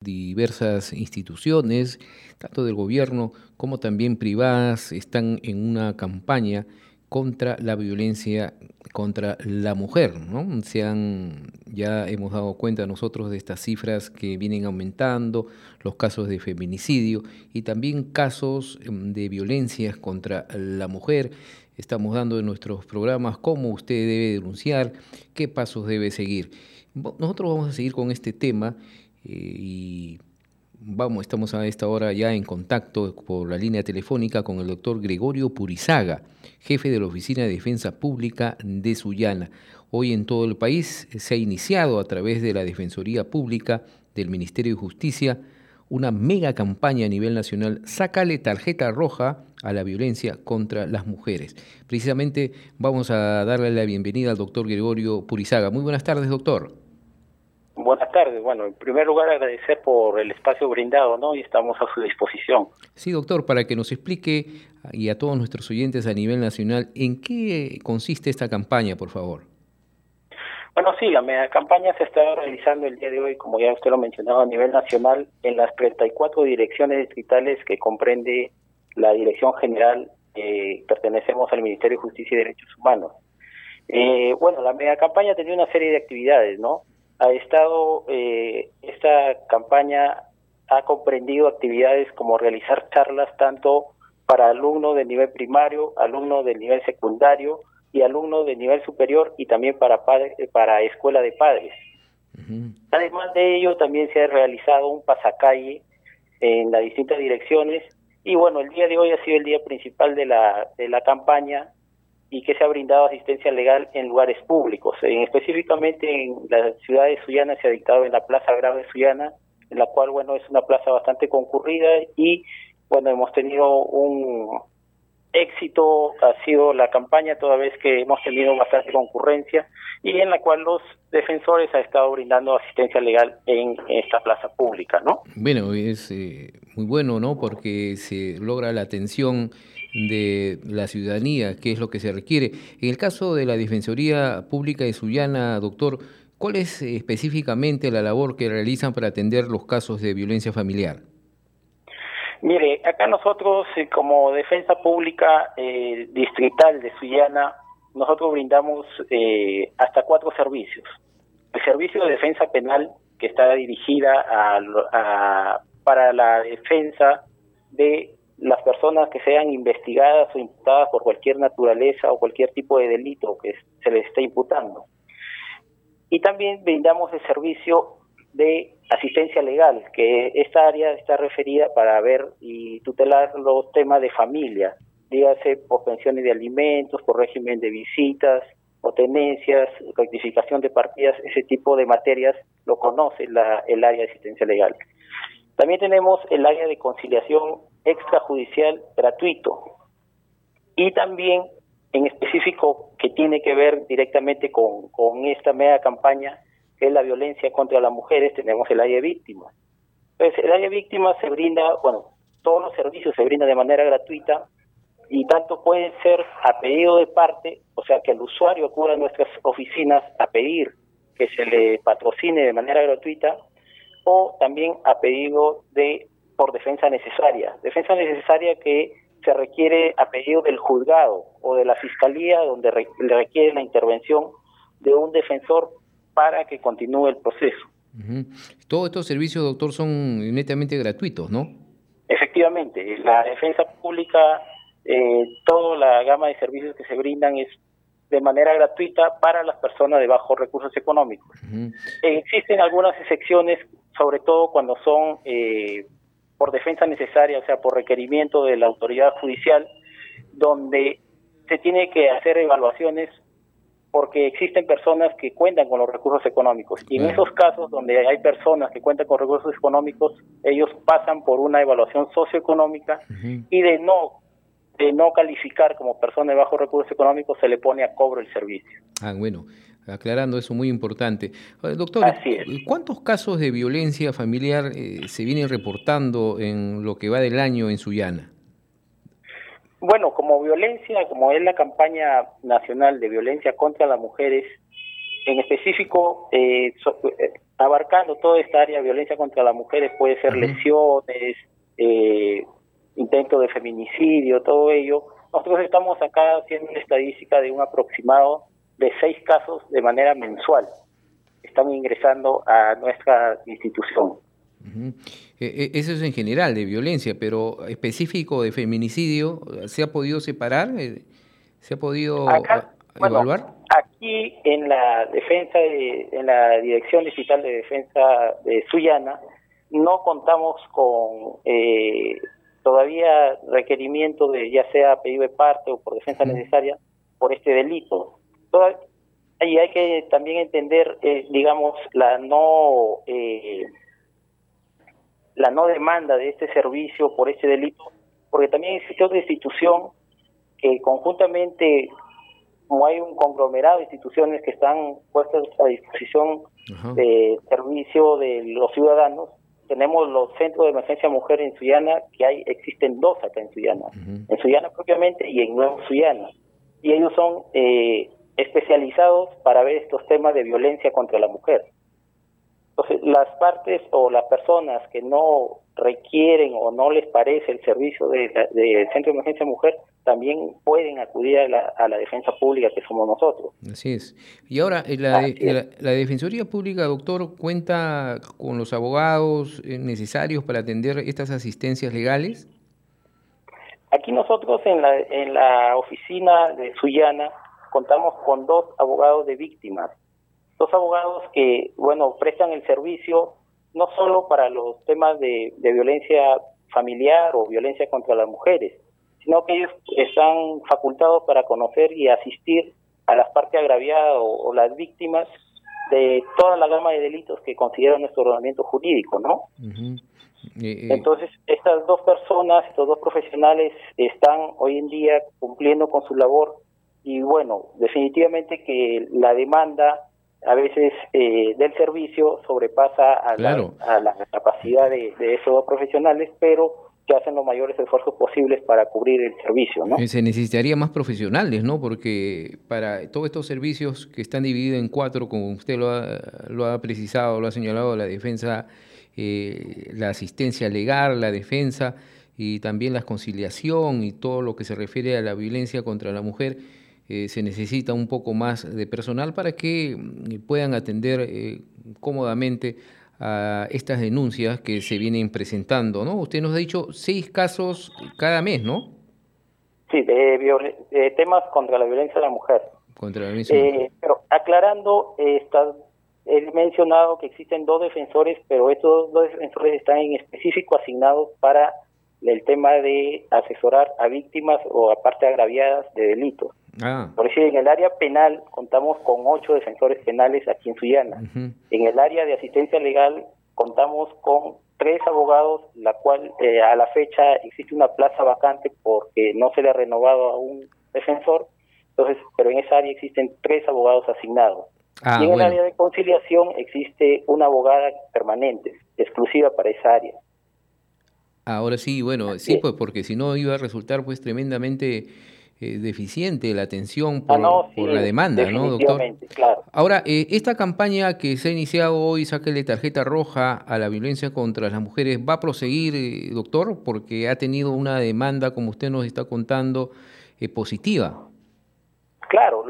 diversas instituciones, tanto del gobierno como también privadas, están en una campaña contra la violencia contra la mujer, ¿no? Ya hemos dado cuenta nosotros de estas cifras que vienen aumentando, los casos de feminicidio y también casos de violencias contra la mujer. Estamos dando en nuestros programas cómo usted debe denunciar, qué pasos debe seguir. Nosotros vamos a seguir con este tema y estamos a esta hora ya en contacto por la línea telefónica con el doctor Gregorio Purizaga, jefe de la Oficina de Defensa Pública de Sullana. Hoy en todo el país se ha iniciado a través de la Defensoría Pública del Ministerio de Justicia una mega campaña a nivel nacional, Sácale tarjeta roja a la violencia contra las mujeres. Precisamente vamos a darle la bienvenida al doctor Gregorio Purizaga. Muy buenas tardes, doctor. Buenas tardes. Bueno, en primer lugar agradecer por el espacio brindado, ¿no? Y estamos a su disposición. Sí, doctor, para que nos explique y a todos nuestros oyentes a nivel nacional, ¿en qué consiste esta campaña, por favor? Bueno, sí, la mega campaña se está realizando el día de hoy, como ya usted lo mencionaba, a nivel nacional, en las 34 direcciones distritales que comprende la Dirección General, pertenecemos al Ministerio de Justicia y Derechos Humanos. Bueno, la mega campaña tenía una serie de actividades, ¿no? Esta campaña ha comprendido actividades como realizar charlas tanto para alumnos de nivel primario, alumnos del nivel secundario y alumnos de nivel superior y también para escuela de padres. Uh-huh. Además de ello, también se ha realizado un pasacalle en las distintas direcciones y bueno, el día de hoy ha sido el día principal de la campaña y que se ha brindado asistencia legal en lugares públicos. Específicamente en la ciudad de Sullana se ha dictado en la Plaza Grave de Sullana, en la cual, bueno, es una plaza bastante concurrida y, bueno, hemos tenido un éxito, ha sido la campaña toda vez que hemos tenido bastante concurrencia y en la cual los defensores han estado brindando asistencia legal en esta plaza pública, ¿no? Bueno, es muy bueno, ¿no? Porque se logra la atención de la ciudadanía, que es lo que se requiere. En el caso de la Defensoría Pública de Sullana, doctor, ¿cuál es específicamente la labor que realizan para atender los casos de violencia familiar? Mire, acá nosotros como Defensa Pública Distrital de Sullana, nosotros brindamos hasta 4 servicios. El servicio de defensa penal, que está dirigida para la defensa de las personas que sean investigadas o imputadas por cualquier naturaleza o cualquier tipo de delito que se les esté imputando. Y también brindamos el servicio de asistencia legal, que esta área está referida para ver y tutelar los temas de familia, dígase por pensiones de alimentos, por régimen de visitas o tenencias, rectificación de partidas, ese tipo de materias lo conoce el área de asistencia legal. También tenemos el área de conciliación extrajudicial gratuito y también en específico que tiene que ver directamente con esta mega campaña que es la violencia contra las mujeres, tenemos el área de víctimas. Entonces, el área de víctimas se brinda, bueno, todos los servicios se brindan de manera gratuita y tanto pueden ser a pedido de parte, o sea, que el usuario acuda a nuestras oficinas a pedir que se le patrocine de manera gratuita o también a pedido por defensa necesaria que se requiere a pedido del juzgado o de la fiscalía donde le requiere la intervención de un defensor para que continúe el proceso. Uh-huh. Todos estos servicios, doctor, son netamente gratuitos, ¿no? Efectivamente, la defensa pública, toda la gama de servicios que se brindan es de manera gratuita para las personas de bajos recursos económicos. Uh-huh. Existen algunas excepciones, sobre todo cuando son por defensa necesaria, o sea, por requerimiento de la autoridad judicial, donde se tiene que hacer evaluaciones porque existen personas que cuentan con los recursos económicos y en esos casos donde hay personas que cuentan con recursos económicos, ellos pasan por una evaluación socioeconómica uh-huh. y de no calificar como persona de bajos recursos económicos se le pone a cobro el servicio. Bueno, aclarando eso, muy importante. Doctor, ¿cuántos casos de violencia familiar se vienen reportando en lo que va del año en Sullana? Bueno, como es la campaña nacional de violencia contra las mujeres, en específico abarcando toda esta área de violencia contra las mujeres, puede ser lesiones, intento de feminicidio, todo ello. Nosotros estamos acá haciendo una estadística de un aproximado de 6 casos de manera mensual. Están ingresando a nuestra institución. Eso es en general de violencia, pero específico de feminicidio, ¿se ha podido separar? ¿Se ha podido evaluar? Bueno, aquí en la en la Dirección Digital de Defensa de Sullana, no contamos con todavía requerimiento de ya sea pedido de parte o por defensa necesaria por este delito. Y hay que también entender, digamos, la no demanda de este servicio por este delito, porque también existe otra institución que conjuntamente, como hay un conglomerado de instituciones que están puestas a disposición de servicio de los ciudadanos, tenemos los centros de emergencia mujer en Sullana, que existen 2 acá en Sullana, en Sullana propiamente y en Nuevo Sullana, y ellos son especializados para ver estos temas de violencia contra la mujer. Entonces, las partes o las personas que no requieren o no les parece el servicio del Centro de Emergencia Mujer también pueden acudir a la defensa pública, que somos nosotros. Así es. Y ahora, la Defensoría Pública, doctor, ¿cuenta con los abogados necesarios para atender estas asistencias legales? Aquí nosotros en la oficina de Sullana contamos con 2 abogados de víctimas. 2 abogados que, bueno, prestan el servicio no solo para los temas de violencia familiar o violencia contra las mujeres, sino que ellos están facultados para conocer y asistir a las partes agraviadas o las víctimas de toda la gama de delitos que considera nuestro ordenamiento jurídico, ¿no? Entonces, estas 2 personas, estos 2 profesionales están hoy en día cumpliendo con su labor y, bueno, definitivamente que la demanda a veces del servicio sobrepasa a la capacidad de esos 2 profesionales, pero que hacen los mayores esfuerzos posibles para cubrir el servicio, ¿no? Se necesitaría más profesionales, ¿no? Porque para todos estos servicios que están divididos en 4, como usted lo ha precisado, lo ha señalado, la defensa, la asistencia legal, la defensa y también la conciliación y todo lo que se refiere a la violencia contra la mujer, se necesita un poco más de personal para que puedan atender cómodamente a estas denuncias que se vienen presentando, ¿no? Usted nos ha dicho 6 casos cada mes, ¿no? Sí, de temas contra la violencia de la mujer. Contra la violencia de la mujer. Pero aclarando, he mencionado que existen 2 defensores, pero estos 2 defensores están en específico asignados para el tema de asesorar a víctimas o a partes agraviadas de delitos. Por eso en el área penal contamos con 8 defensores penales aquí en Sullana. En el área de asistencia legal contamos con 3 abogados, la cual a la fecha existe una plaza vacante porque no se le ha renovado a un defensor. Entonces, pero en esa área existen 3 abogados asignados. Y en el área de conciliación existe una abogada permanente, exclusiva para esa área. Ahora sí, bueno, sí, pues porque si no iba a resultar pues tremendamente deficiente la atención por la demanda, ¿no, doctor? Claro. Ahora, esta campaña que se ha iniciado hoy, Sáquenle Tarjeta Roja a la violencia contra las mujeres, ¿va a proseguir, doctor? Porque ha tenido una demanda, como usted nos está contando, positiva. Claro,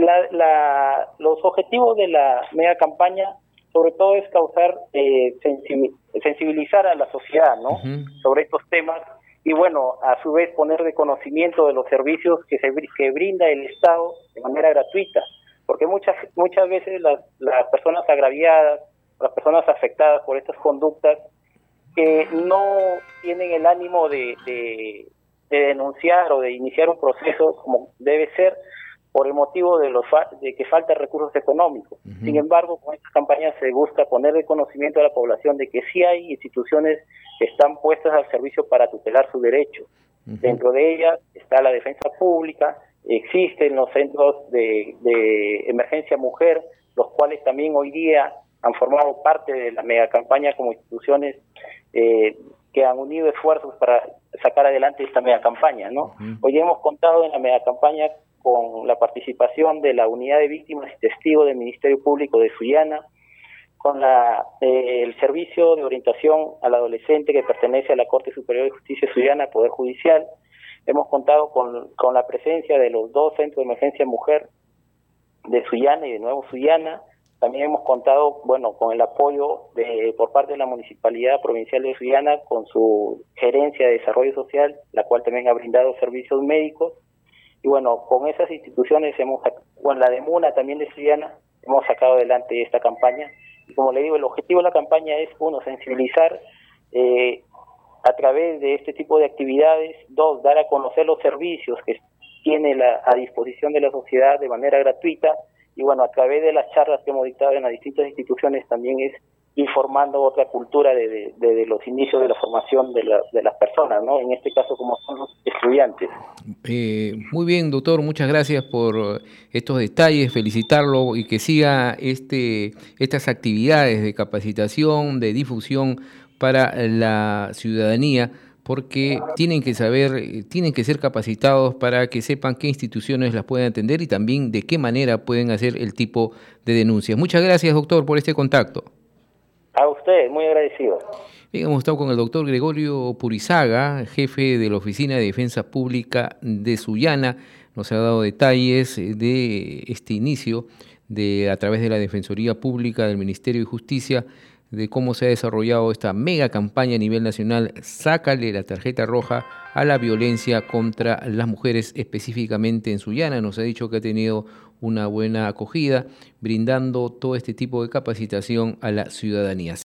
los objetivos de la mega campaña sobre todo es causar, sensibilizar a la sociedad, ¿no? Sobre estos temas y bueno, a su vez poner de conocimiento de los servicios que brinda el Estado de manera gratuita, porque muchas veces las personas agraviadas, las personas afectadas por estas conductas, que no tienen el ánimo de denunciar o de iniciar un proceso como debe ser, por el motivo de que falta recursos económicos. Sin embargo, con esta campaña se busca poner de conocimiento a la población de que sí hay instituciones que están puestas al servicio para tutelar sus derechos. Dentro de ellas está la defensa pública, existen los centros de emergencia mujer, los cuales también hoy día han formado parte de la mega campaña como instituciones que han unido esfuerzos para sacar adelante esta mega campaña, ¿no? Hoy hemos contado en la mega campaña con la participación de la Unidad de Víctimas y Testigos del Ministerio Público de Sullana, el Servicio de Orientación al Adolescente que pertenece a la Corte Superior de Justicia de Sullana, Poder Judicial. Hemos contado con la presencia de los 2 centros de emergencia mujer de Sullana y de Nuevo Sullana. También hemos contado, con el apoyo por parte de la Municipalidad Provincial de Sullana, con su Gerencia de Desarrollo Social, la cual también ha brindado servicios médicos. Y con esas instituciones la de MUNA también de Sullana, hemos sacado adelante esta campaña. Y como le digo, el objetivo de la campaña es, 1, sensibilizar a través de este tipo de actividades; 2, dar a conocer los servicios que tiene a disposición de la sociedad de manera gratuita; y a través de las charlas que hemos dictado en las distintas instituciones también es informando otra cultura de los inicios de la formación de las personas, ¿no? En este caso, como son los estudiantes. Muy bien, doctor, muchas gracias por estos detalles, felicitarlo y que siga estas actividades de capacitación, de difusión para la ciudadanía, porque tienen que saber, tienen que ser capacitados para que sepan qué instituciones las pueden atender y también de qué manera pueden hacer el tipo de denuncias. Muchas gracias, doctor, por este contacto. A usted, muy agradecido. Bien, hemos estado con el doctor Gregorio Purizaga, jefe de la Oficina de Defensa Pública de Sullana. Nos ha dado detalles de este inicio a través de la Defensoría Pública del Ministerio de Justicia, de cómo se ha desarrollado esta mega campaña a nivel nacional. Sácale la tarjeta roja a la violencia contra las mujeres, específicamente en Sullana. Nos ha dicho que ha tenido una buena acogida, brindando todo este tipo de capacitación a la ciudadanía.